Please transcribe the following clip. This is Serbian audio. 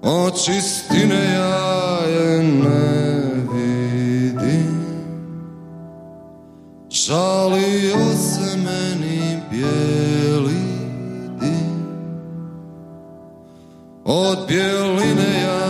od čistine ja je ne vidim. Žalio se meni bijeli dim, od bijeline ja